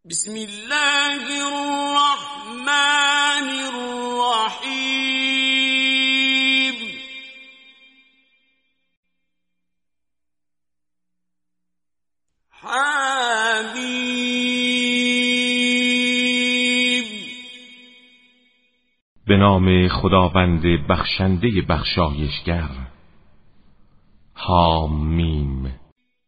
بسم الله الرحمن الرحیم حمیم. به نام خداوند بخشنده بخشایشگر. حامیم.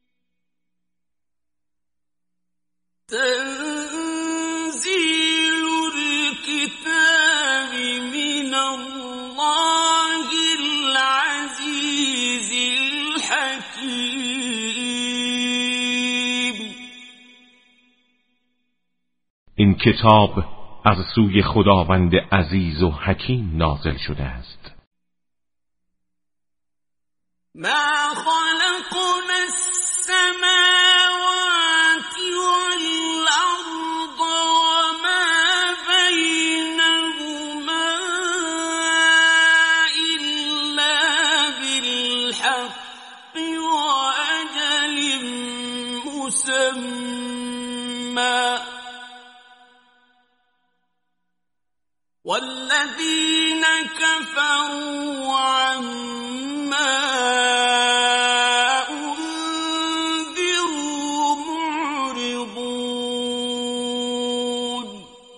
تنزیل الكتاب من الله العزیز الحکیم. این کتاب از سوی خداوند عزیز و حکیم نازل شده است. ما خلقنا السماوات والأرض وما بينهما إلا بالحق وأجل مسمى والذين كفروا عما أنذروا معرضون.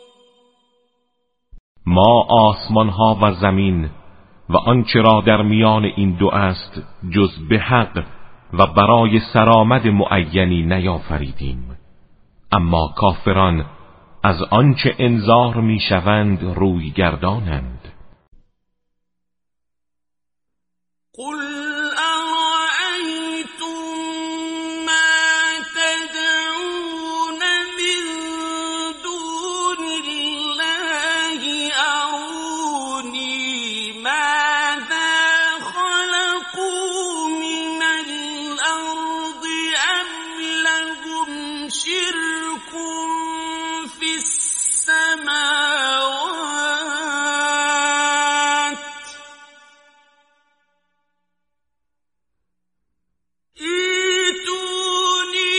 ما آسمان ها و زمین و آنچه را در میان این دو است جز به حق و برای سرآمد معینی نیافریدیم، اما کافران از آنچه انذار میشوند روی گردانند. قل أرأيتم ما تدعون من دون الله أروني ماذا خلقوا من الأرض أم لهم شرك في السماوات ائتوني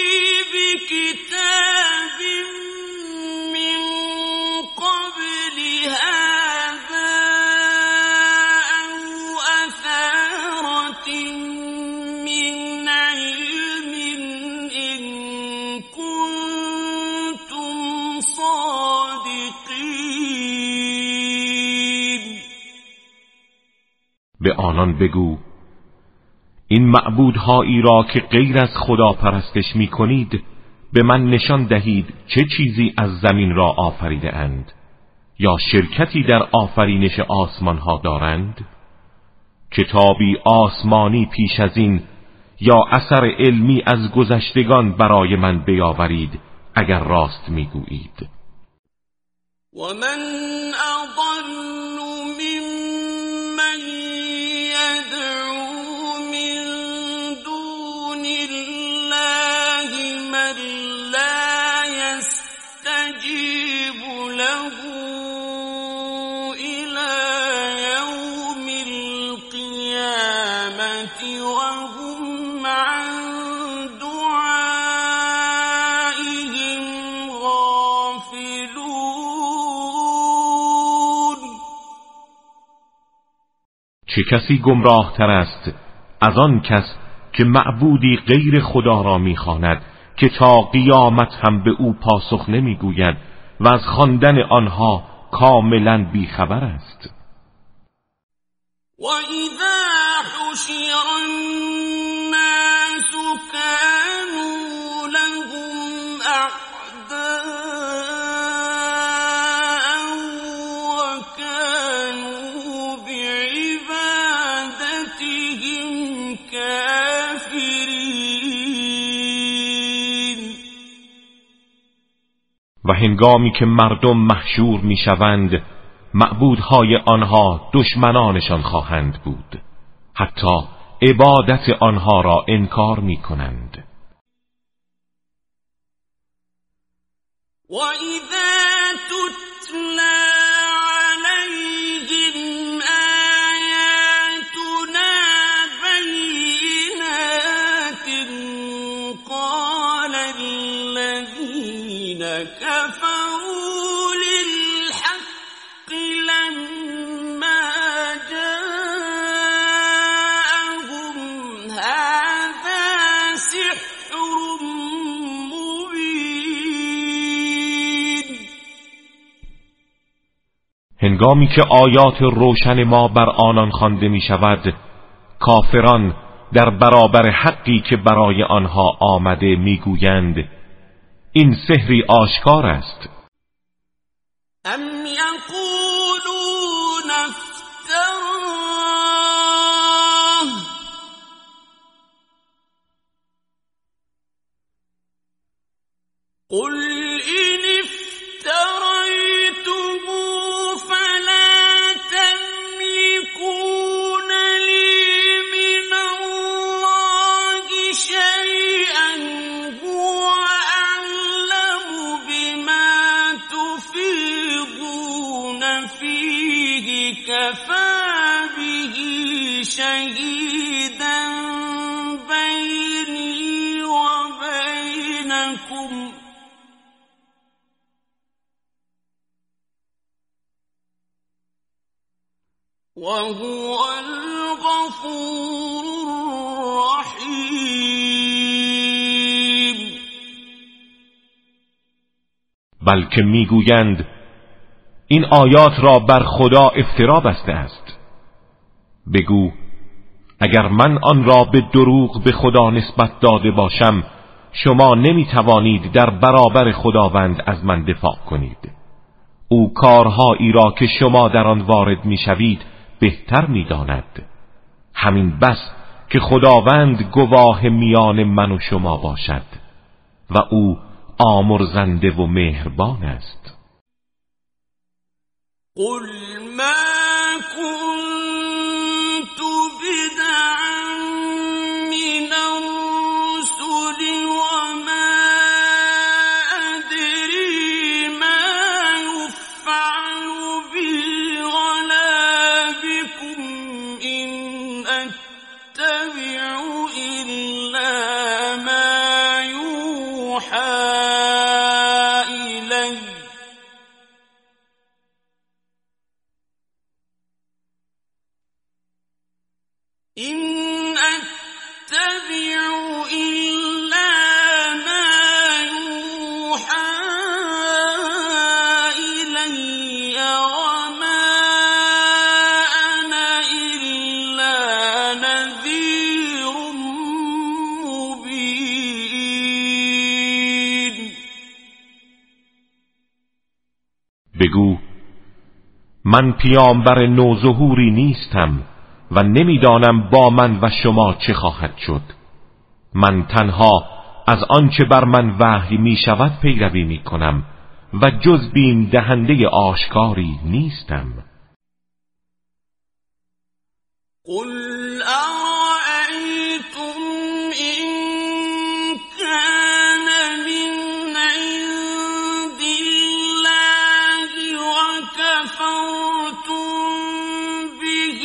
بكتاب من قبل هذا أو أثارة من علم إن كنتم صادقين. به آنان بگو این معبودهایی را که غیر از خدا پرستش می کنید به من نشان دهید چه چیزی از زمین را آفریده اند یا شرکتی در آفرینش آسمان ها دارند. کتابی آسمانی پیش از این یا اثر علمی از گذشتگان برای من بیاورید اگر راست می گویید. ومن أضل ممن يدعو من دون الله من لا يستجيب له إلى يوم القيامة وهم عن دعائهم غافلون. چه کسی گمراه تر است از آن کس که معبودی غیر خدا را میخواند که تا قیامت هم به او پاسخ نمیگوید و از خواندن آنها کاملا بیخبر است. وَإِذَا حُشِرَ النَّاسُ كَانُوا لَهُمْ أَعْدَاءً وَكَانُوا بِعِبَادَتِهِمْ كَافِرِينَ. و هنگامی که مردم محشور میشوند معبودهای آنها دشمنانشان خواهند بود، حتی عبادت آنها را انکار میکنند. وَإِذَا تُتْلَى عَلَيْهِمْ آيَاتُنَا بَيِّنَاتٍ قَالَ الَّذِينَ كفروا للحق لما جاءهم هذا سحر مبين. هنگامی که آیات روشن ما بر آنان خوانده می شود، کافران در برابر حقی که برای آنها آمده میگویند این سحری آشکار است. ام یقولون افتراه قل این افتریته فلا تملكون لي من الله شيئا هو أعلم بما تفيضون فيه كفى به شهيدا بيني وبينكم وهو الغفور الرحیم. بلکه میگویند این آیات را بر خدا افترا بسته است. بگو اگر من آن را به دروغ به خدا نسبت داده باشم شما نمیتوانید در برابر خداوند از من دفاع کنید. او کارهایی را که شما در آن وارد میشوید بهتر می‌داند. همین بس که خداوند گواه میان من و شما باشد و او آمرزنده و مهربان است. قل ما كنت بدعا من الرسل وما أدري ما يفعل بي ولا بكم إن أتبع إلا ما يوحى إلي إن أتبع إلا ما يوحى إلي وما أنا إلا نذير مبين. بگو من پیامبر نوظهوری نیستم و نمیدانم با من و شما چه خواهد شد. من تنها از آنچه بر من وحی می شود پیروی می کنم و جز بیم دهنده آشکاری نیستم. قل أرأيتم إن كان من عند الله وكفرتم به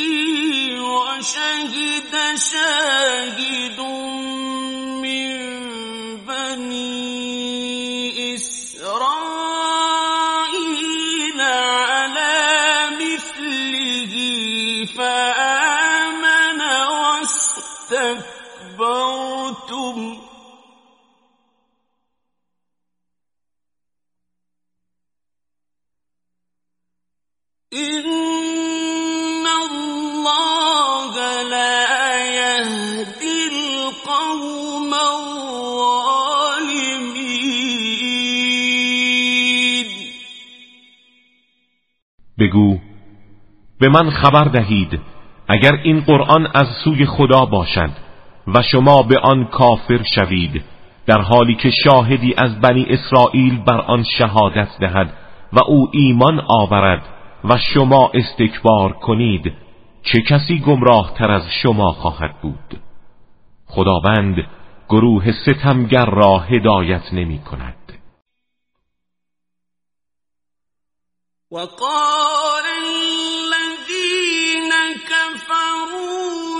وشهد شاهد من بني إسرائيل على مثله فآمن واستكبرتم إن الله لا يهدي القوم الظالمين. بگو به من خبر دهید اگر این قرآن از سوی خدا باشد و شما به آن کافر شوید در حالی که شاهدی از بنی اسرائیل بر آن شهادت دهد و او ایمان آورد و شما استکبار کنید، چه کسی گمراه تر از شما خواهد بود؟ خداوند گروه ستمگر را هدایت نمی کند. وقال الذين كفروا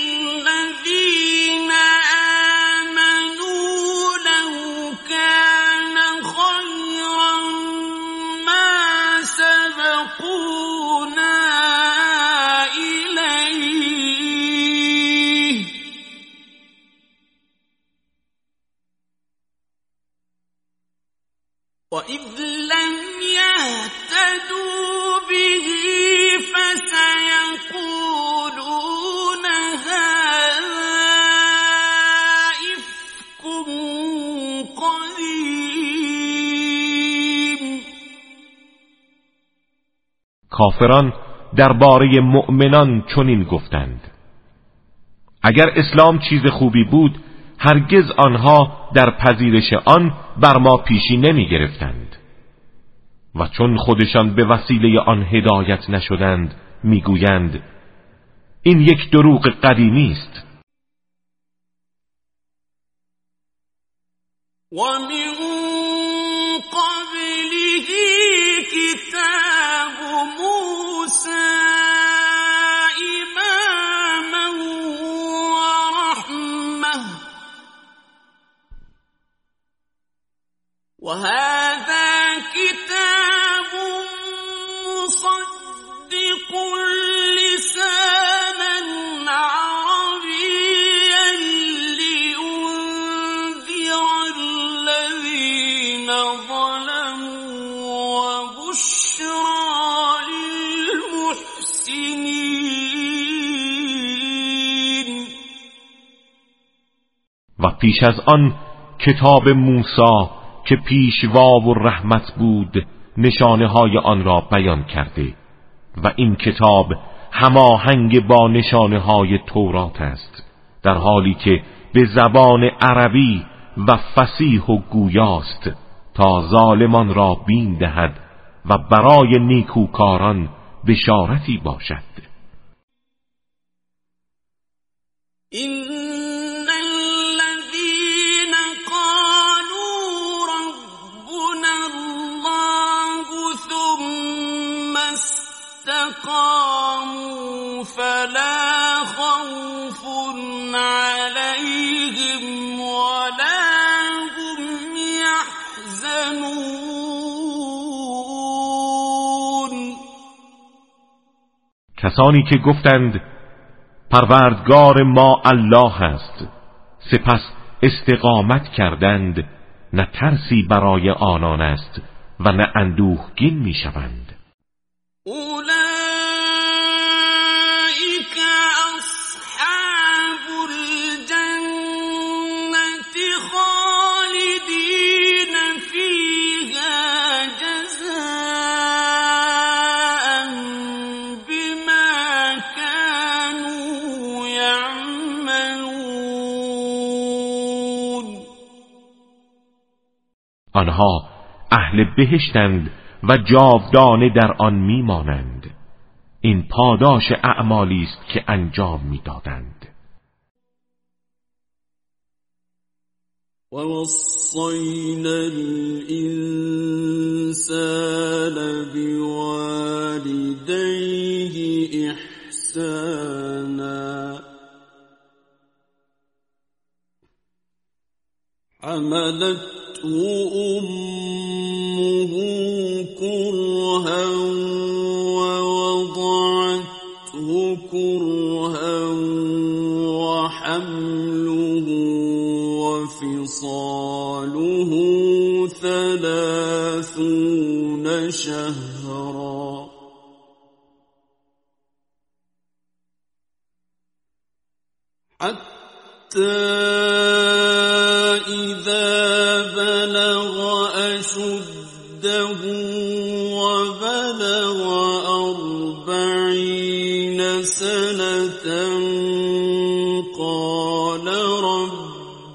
للذين آمنوا لو كان خيرا وَإِذْ لَمْ يَهْتَدُوا بِهِ فَسَيَقُولُونَ هَذَا إِفْكٌ قَدِيمٌ. کافران درباره مؤمنان چنین گفتند: اگر اسلام چیز خوبی بود هرگز آنها در پذیرش آن بر ما پیشی نمی گرفتند و چون خودشان به وسیله آن هدایت نشدند میگویند این یک دروغ قدیمی است. وَمِن قَبْلِهِ كِتَابُ مُوسَى إِمَامًا وَرَحْمَةً وَهَذَا كِتَابٌ مُصَدِّقٌ لِسَانًا عَرَبِيًّا لِيُنذِرَ الَّذِينَ ظَلَمُوا وَبُشْرَىٰ لِلْمُحْسِنِينَ. و پیش از آن کتاب موسی که پیشوا و رحمت بود نشانه های آن را بیان کرده و این کتاب هماهنگ با نشانه های تورات است، در حالی که به زبان عربی و فصیح و گویاست تا ظالمان را بین دهد و برای نیکوکاران بشارتی باشد. استقاموا فلا خوف عليهم ولا هم يحزنون. کسانی که گفتند پروردگار ما الله است، سپس استقامت کردند، نه ترسی برای آنان است و نه اندوهگین میشوند. أولئك أصحاب الجنة خالدين فيها جزاء بما كانوا يعملون. آنها اهل بهشتند و جاودانه در آن میمانند. این پاداش اعمالی است که انجام میدادند. وَوَصَّيْنَا الْإِنسَانَ بِوَالِدَيْهِ إِحْسَانًا حَمَلَتْهُ أُمُّهُ كُرْهًا وَوَضَعَتْهُ كُرْهًا وَحَمْلُهُ وَفِصَالُهُ 30 شهرا حتى إذا بلغ أشده وبلغ 40 سنة قال رب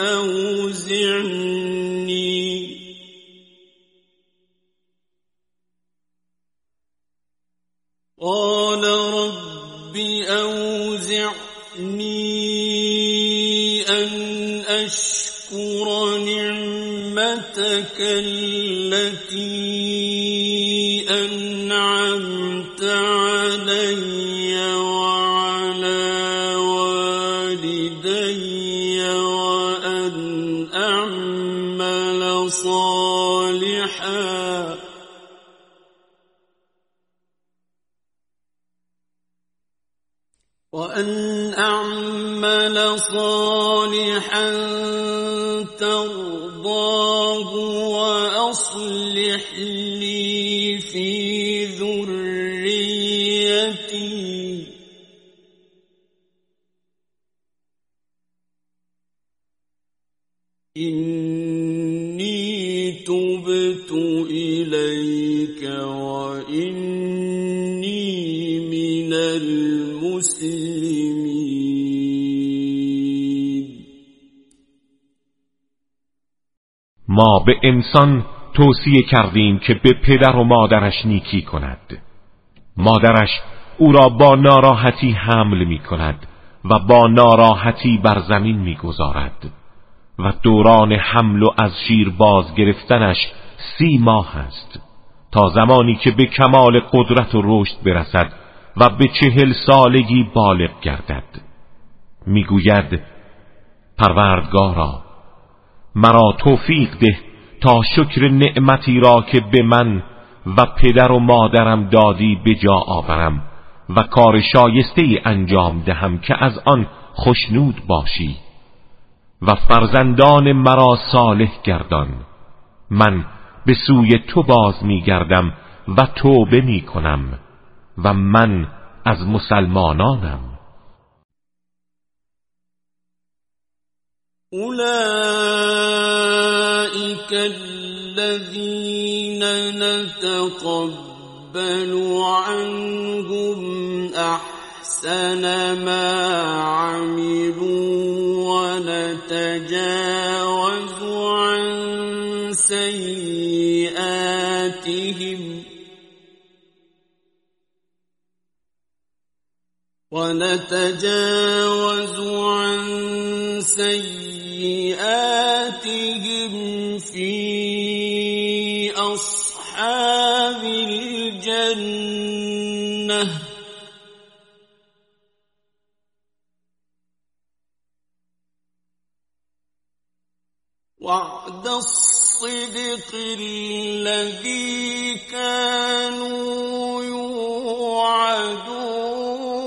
أوزعني أن أشكر نعمتك التي أنعمت علي وعلى والدي وأن أعمل صالحا ترضاه أصلح لي في ذريتي إني تبت إليك وإني من المسلمين. ما به انسان توصیه کردیم که به پدر و مادرش نیکی کند. مادرش او را با ناراحتی حمل می کند و با ناراحتی بر زمین می گذارد و دوران حمل و از شیر باز گرفتنش 30 ماه است، تا زمانی که به کمال قدرت و رشد برسد و به 40 سالگی بالغ گردد. میگوید پروردگارا مرا توفیق ده تا شکر نعمتی را که به من و پدر و مادرم دادی به جا آورم و کار شایسته‌ای انجام دهم که از آن خوشنود باشی و فرزندان مرا صالح گردان. من به سوی تو باز میگردم و توبه میکنم و من از مسلمانانم. أولئك الذين نتقبل عنهم أحسن ما عملوا ونتجاوز عن سيئاتهم في أصحاب الجنة وعد الصدق الذي كانوا يوعدون.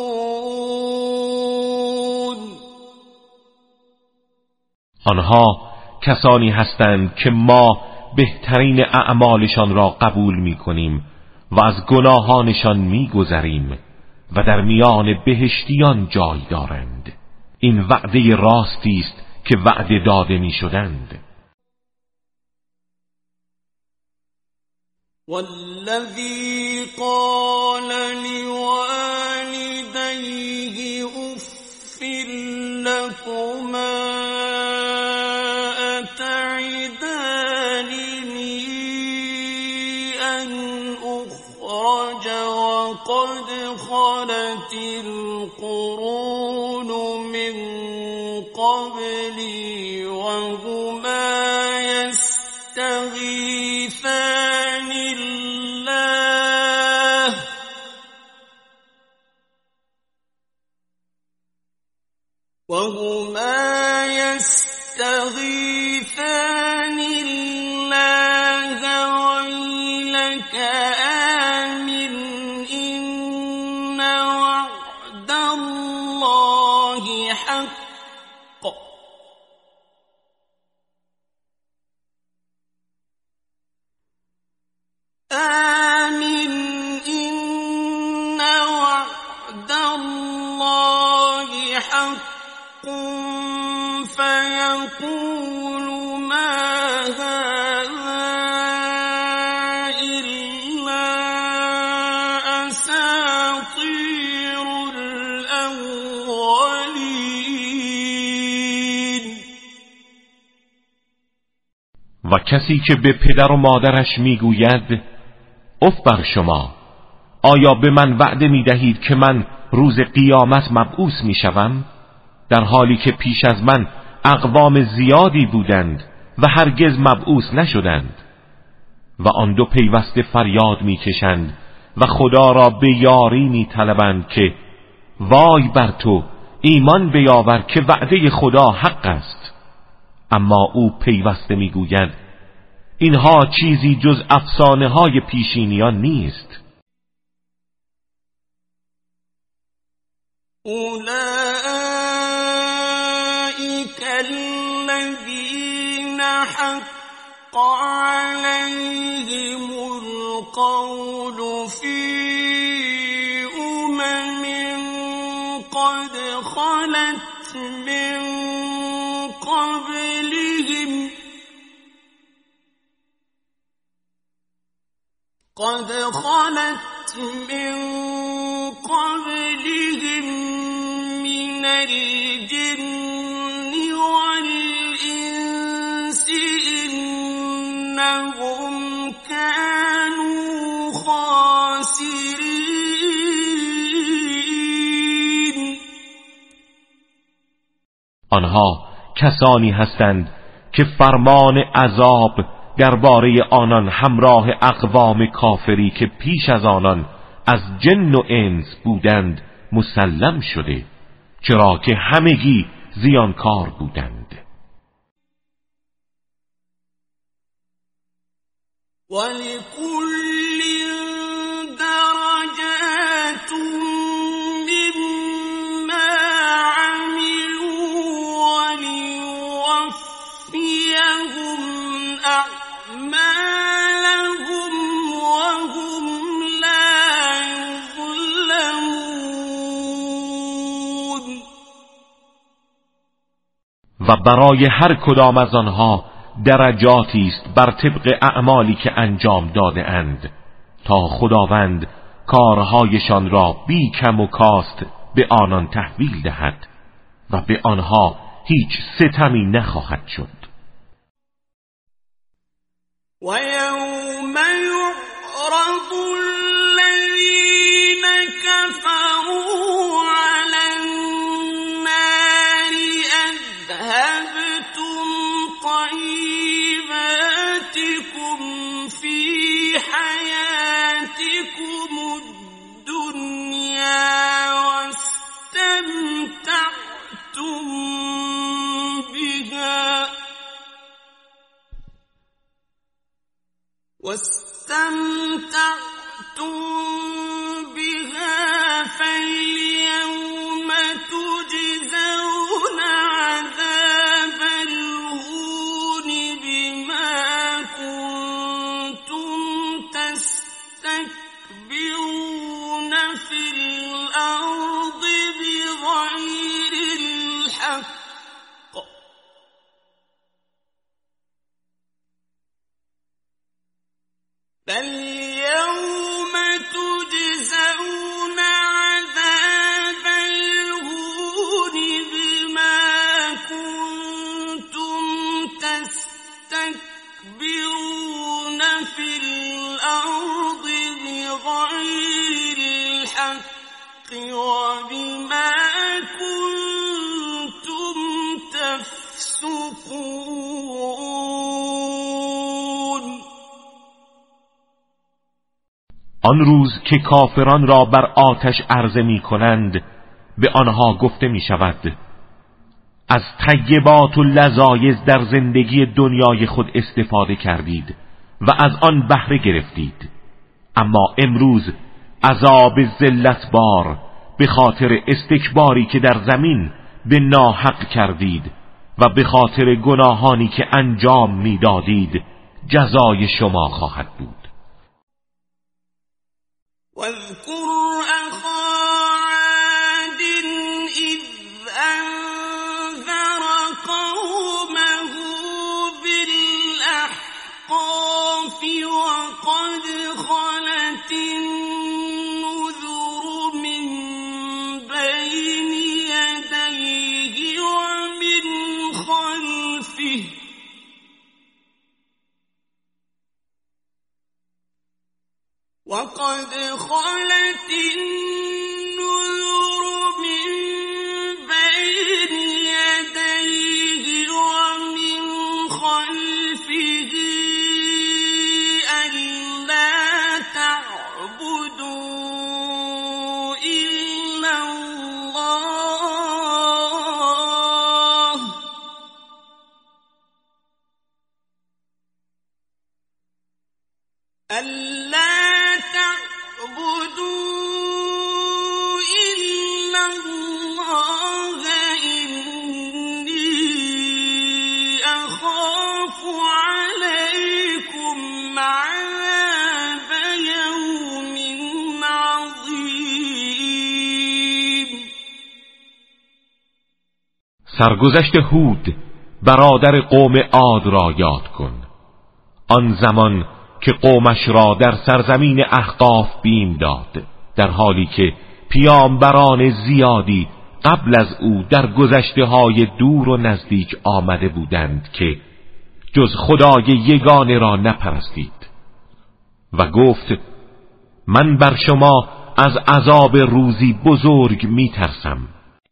آنها کسانی هستند که ما بهترین اعمالشان را قبول می-کنیم و از گناهانشان می-گذریم و در میان بهشتیان جای دارند. این وعده راستی است که وعده داده می-شدند. والذی قال لوالديه اف لكما أتعدانني أن أخرج وقد خلت القرون من قبلي وهما يستغيثان الله ويلك آمن إن وعد الله حق آمن إن وعد الله حق فيقول ما هذا إلا أساطير الأولين. و کسی که به پدر و مادرش میگوید اف بر شما، آیا به من وعده میدهید که من روز قیامت مبعوث میشوم، در حالی که پیش از من اقوام زیادی بودند و هرگز مبعوث نشدند؟ و آن دو پیوسته فریاد میکشند و خدا را به یاری میطلبند که وای بر تو، ایمان بیاور که وعده خدا حق است. اما او پیوسته میگوید اینها چیزی جز افسانه های پیشینیان نیست. أولئك الذين حق عليهم القول في أمم قد خلت من قبلهم من الجن والإنس إنهم كانوا خاسرین. آنها کسانی هستند که فرمان عذاب درباره آنان همراه اقوام کافری که پیش از آنان از جن و انس بودند مسلم شده، چرا که همگی زیانکار بودند. وَلِكُلٍّ دَرَجَاتٌ مِّمَّا عَمِلُوا وَلِيُوَفِّيَهُمْ أَعْمَالَهُمْ وَهُمْ لَا يُظْلَمُونَ. و برای هر کدام از آنها درجاتی است بر طبق اعمالی که انجام داده اند تا خداوند کارهایشان را بی کم و کاست به آنان تحویل دهد و به آنها هیچ ستمی نخواهد شد. وَيَوْمَ يُعْرَضُ الَّذِينَ كَفَرُوا عَلَى النَّارِ أَذْهَبْتُمْ طَيِّبَاتِكُمْ فِي حَيَاتِكُمُ الدُّنْيَا وَاسْتَمْتَعْتُمْ بها فاليوم تجزون عذاب الهون بما كنتم تستكبرون في الأرض بغير الحق فاليوم تجزون عذاب الهون بما كنتم تستكبرون في الأرض بغير الحق وبما كنتم تفسقون. آن روز که کافران را بر آتش عرضه می کنند به آنها گفته می شود از طیبات و لذایذ در زندگی دنیای خود استفاده کردید و از آن بهره گرفتید، اما امروز عذاب ذلتبار به خاطر استکباری که در زمین به ناحق کردید و به خاطر گناهانی که انجام می دادید جزای شما خواهد بود. واذكر أخا عاد إذ أنذر قومه بالأحقاف وقد خلت النذر من بين يديه ومن خلفه وقد خلت النذر من بين يديه ومن خلفه ألا تعبدوا إلا الله إني أخاف عليكم عذاب سرگذشت هود برادر قوم عاد را یاد کن. آن زمان که قومش را در سرزمین احقاف بیم داد، در حالی که پیامبران زیادی قبل از او در گذشته‌های دور و نزدیک آمده بودند که جز خدای یگانه را نپرستید. و گفت من بر شما از عذاب روزی بزرگ میترسم.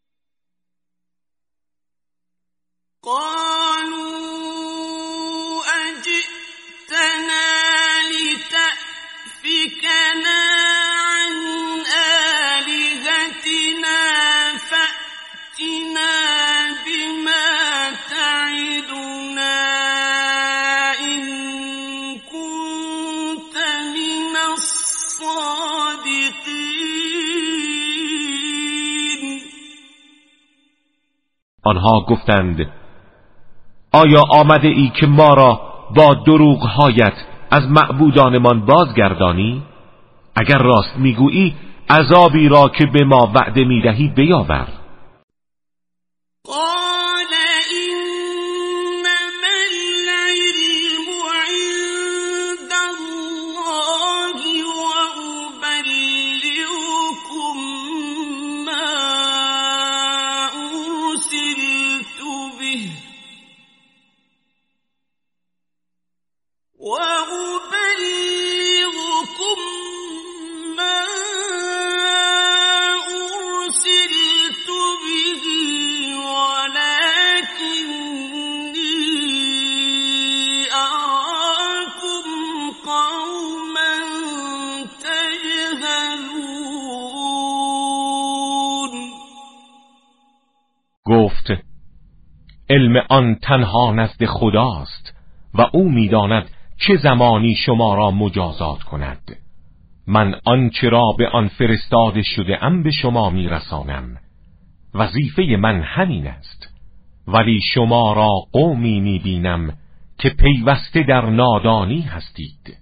آنها گفتند آیا آمده ای که ما را با دروغهایت از معبودانمان بازگردانی؟ اگر راست میگویی عذابی را که به ما وعده میدهی بیاور. گفت علم آن تنها نزد خداست و او می‌داند چه زمانی شما را مجازات کند. من آنچه را به آن فرستاده شده ام به شما میرسانم. وظیفه من همین است، ولی شما را قومی میبینم که پیوسته در نادانی هستید.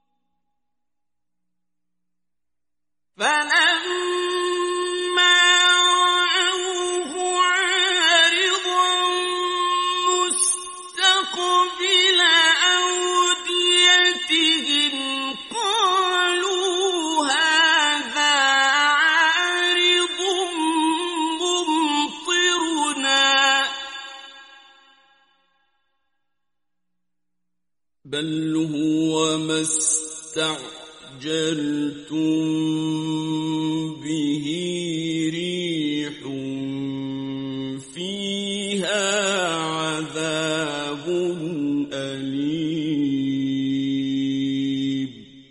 بل هو ما استعجلتم به ريح فيها عذاب أليم.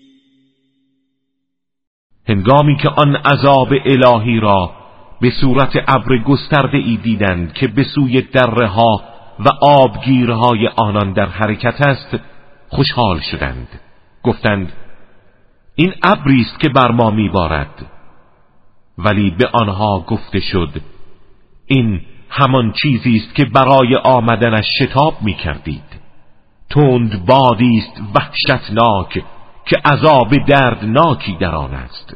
هنگامی که آن عذاب الهی را به صورت ابر گسترده ای دیدند که به سوی دره‌ها و آبگیرهای آنان در حرکت است، خوشحال شدند. گفتند این ابری است که بر ما میبارد. ولی به آنها گفته شد این همان چیزی است که برای آمدنش شتاب میکردید. تند بادی است وحشتناک که عذاب دردناکی در آن است.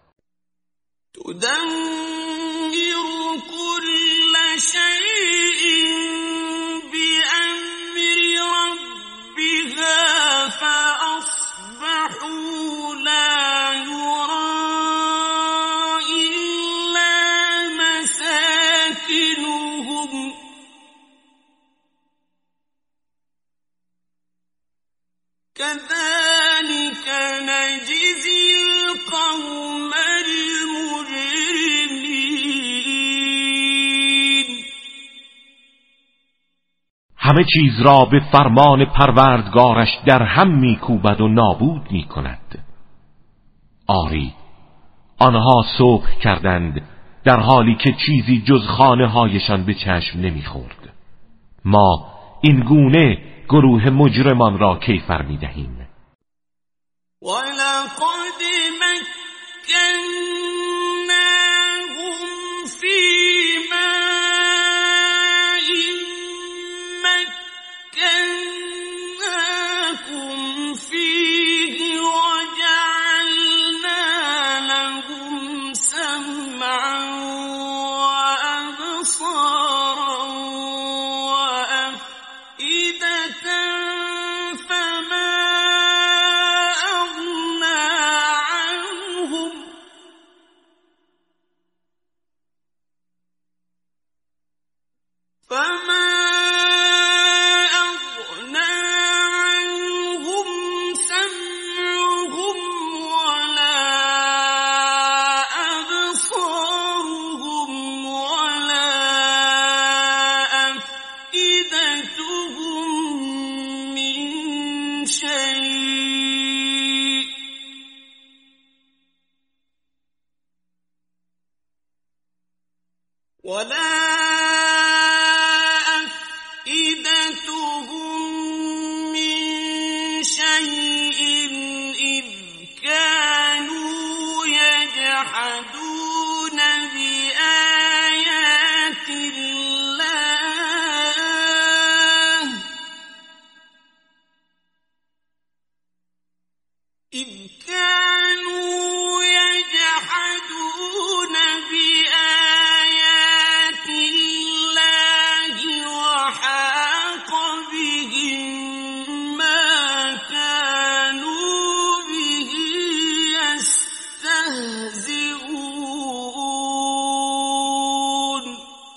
كذلك نجزي القوم المجرمين. همه چیز را به فرمان پروردگارش در هم میکوبد و نابود میکند. آری آنها صبح کردند در حالی که چیزی جز خانه هایشان به چشم نمیخورد. ما این گونه گروه مجرمان را کیفر می‌دهیم. ولقد مكناهم في ماء مكناكم فيه وجعلنا لهم سمعا وأبصارا ولا أفئدتهم من شيء إذ كانوا يجحدون بآيات الله إذ كانوا يجحدون بآيات الله وحاق بهم ما كانوا به يستهزئون.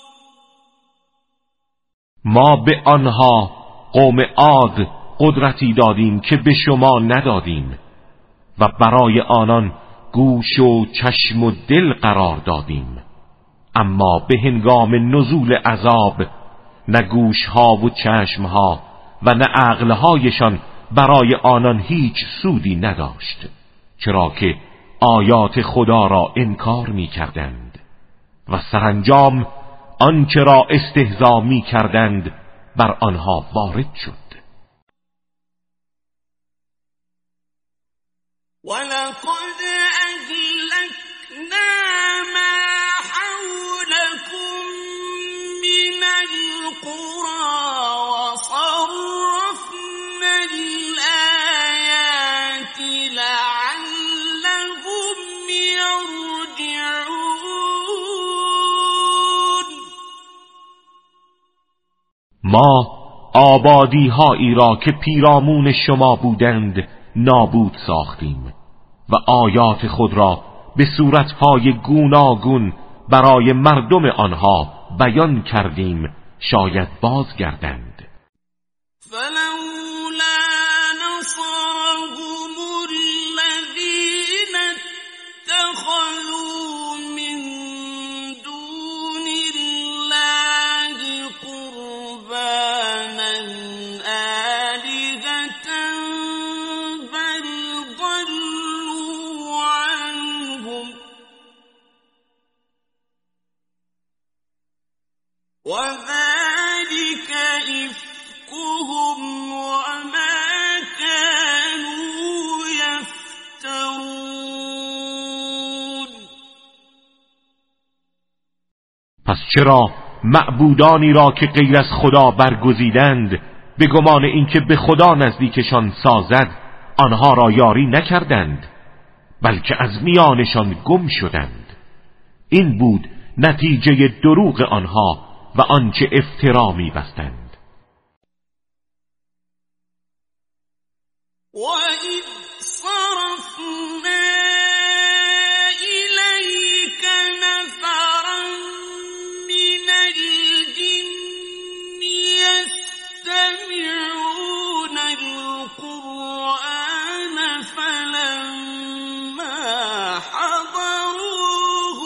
ما به آنها قوم عاد قدرتی دادیم که به شما ندادیم و برای آنان گوش و چشم و دل قرار دادیم، اما به هنگام نزول عذاب نه گوشها و چشمها و نه عقلهایشان برای آنان هیچ سودی نداشت، چرا که آیات خدا را انکار می کردند و سرانجام آنچه را استهزا می کردند بر آنها وارد شد. ولقد أهلكنا ما حولكم من القرى وصرفنا الآيات لعلهم يرجعون. ما آبادی هایی را که پیرامون شما بودند نابود ساختیم و آیات خود را به صورتهای گوناگون برای مردم آنها بیان کردیم شاید بازگردند. فلولا نصرهم الذين اتخذوا من دون الله قربانا آلهة بل ضلوا عنهم وذلك إفكهم وما كانوا يفترون. پس چرا معبودانی را که غیر از خدا برگزیدند به گمان اینکه به خدا نزدیکشان سازد آنها را یاری نکردند، بلکه از میانشان گم شدند؟ این بود نتیجه دروغ آنها و آنچه افترا می‌بستند. وَإِذْ صَرَفْنَا إِلَيْكَ نَفَرًا مِنَ الْجِنِّ يَسْتَمِعُونَ الْقُرْآنَ فَلَمَّا حَضَرُوهُ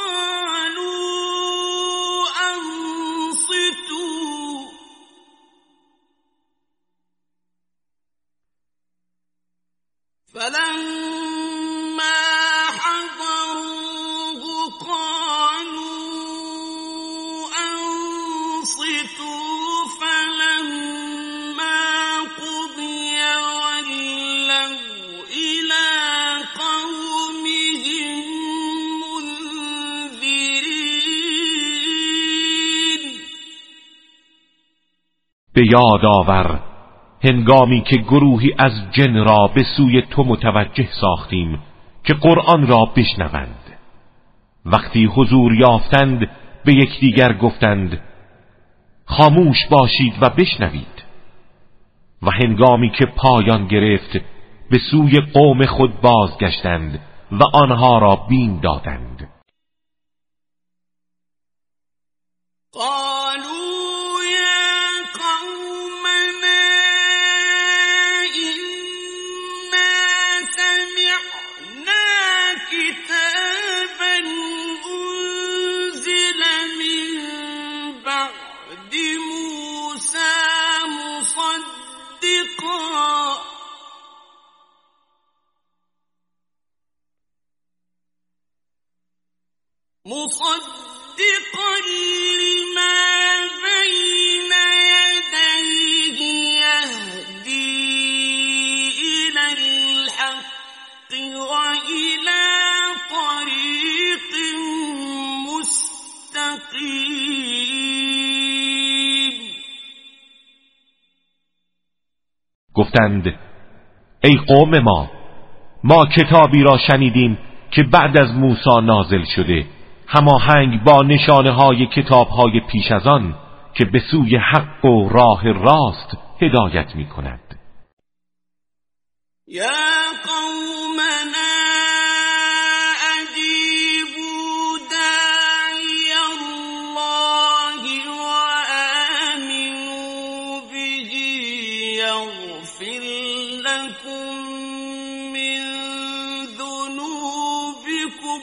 قالوا أنصتوا فلما قضي ولوا إلى قومهم منذرين. به یاد آور هنگامی که گروهی از جن را به سوی تو متوجه ساختیم که قرآن را بشنوند. وقتی حضور یافتند به یکدیگر گفتند خاموش باشید و بشنوید. و هنگامی که پایان گرفت به سوی قوم خود بازگشتند و آنها را بین دادند. قالوا يا قومنا إنا سمعنا كتابا أنزل من بعد موسى مصدقا مصدقا لما بين يديه يهدي إلى الحق وإلى طريق مستقیم. گفتند ای قوم ما کتابی را شنیدیم که بعد از موسی نازل شده، هماهنگ با نشانه های کتاب های پیش از آن که به سوی حق و راه راست هدایت می کند. یا قومنا اجیبوا داعی الله و آمنوا به یغفر لكم من ذنوبكم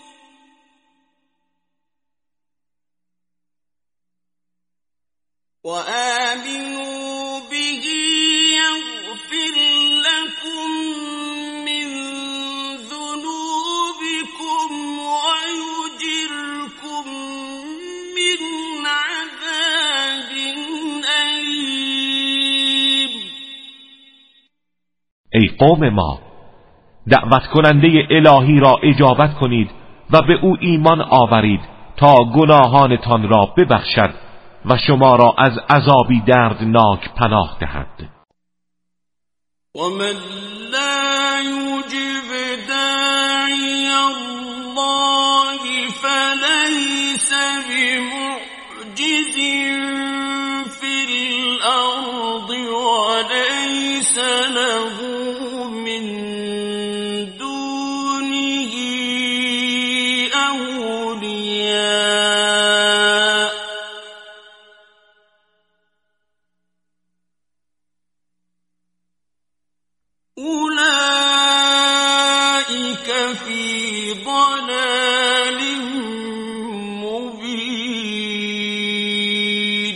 وآمنوا به يغفر لكم من ذنوبكم ويجركم من عذاب أليم. ای قوم دعوت کننده الهی را اجابت کنید و به او ایمان آورید تا گناهانتان را ببخشد و شما را از عذابی دردناک پناه دهد. ومن لا يجب داعي الله فليس بمعجز في الأرض وليس له من دونه أولياء أولئك في ضلال مبين.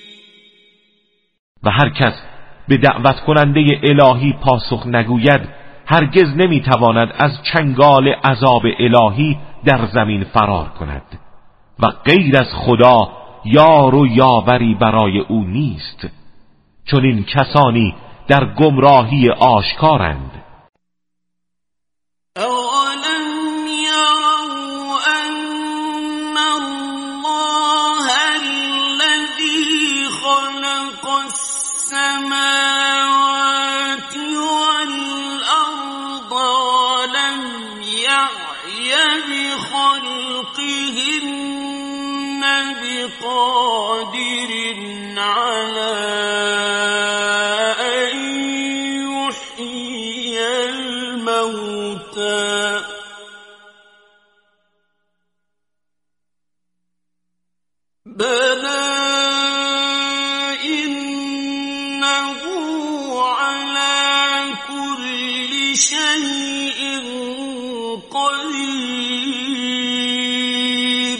و هر کس به دعوت کننده الهی پاسخ نگوید هرگز نمیتواند از چنگال عذاب الهی در زمین فرار کند و غیر از خدا یار و یاوری برای او نیست، چون این کسانی در گمراهی آشکارند. أولم يروا أن الله الذي خلق السماوات والأرض ولم يعي بخلقهن بقادر على أن يحيي الموتى بلى إنه على كل شيء قدیر.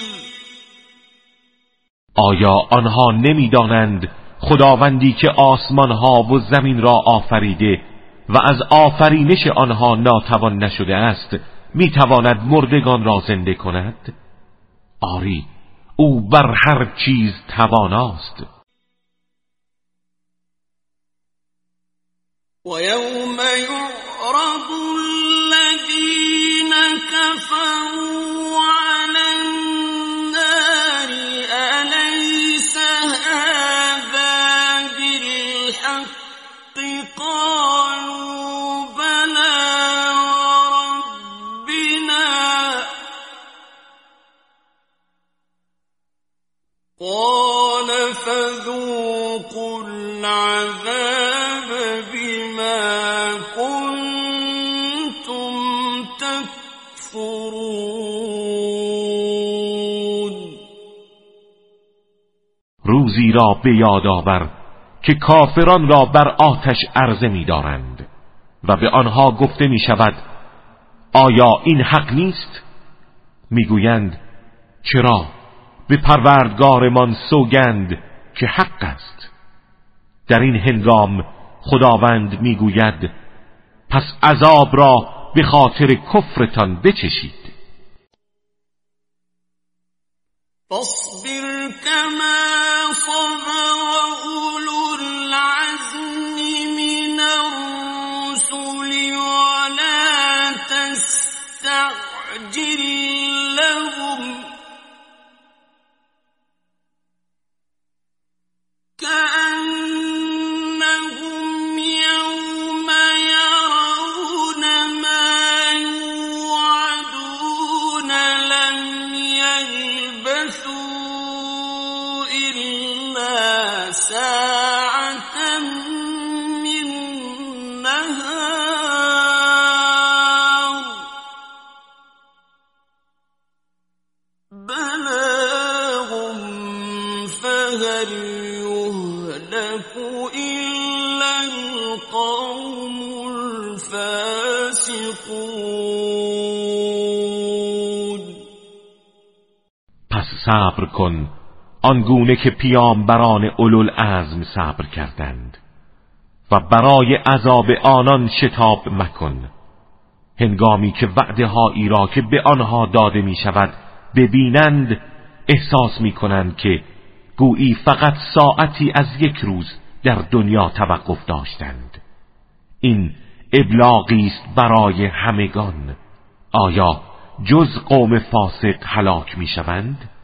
آیا آنها نمی‌دانند خداوندی که آسمانها و زمین را آفریده و از آفرینش آنها ناتوان نشده است میتواند مردگان را زنده کند؟ آری، او بر هر چیز تواناست. وَيَوْمَ يُعْرَضُ الَّذِينَ كَفَرُوا عَلَى النَّارِ أَلَيْسَ هَذَا بِالْحَقِّ قَالُوا بَلَى وَرَبِّنَا قَالَ فَذُوقُوا الْعَذَابَ بِمَا كُنتُمْ تَكْفُرُونَ. روزی را به یاد آور که کافران را بر آتش عرضه می‌دارند و به آنها گفته می‌شود آیا این حق نیست؟ میگویند چرا؟ به پروردگارمان سوگند که حق است. در این هنگام خداوند میگوید پس عذاب را به خاطر کفرتان بچشید. فاصبر كما صبر أولو العزم من الرسل ولا تستعجل لهم كأنهم يوم يرون ما يوعدون لم يلبثوا إلا ساعة من نهار بلاغ فهل يهلك إلا القوم الفاسقون. پس صبر کن آنگونه که پیامبران اولوالعزم صبر کردند و برای عذاب آنان شتاب مکن هنگامی که وعده هایی را که به آنها داده می شود ببینند احساس می کنند که گویی فقط ساعتی از یک روز در دنیا توقف داشتند. این ابلاغی است برای همگان. آیا جز قوم فاسق هلاک می شوند؟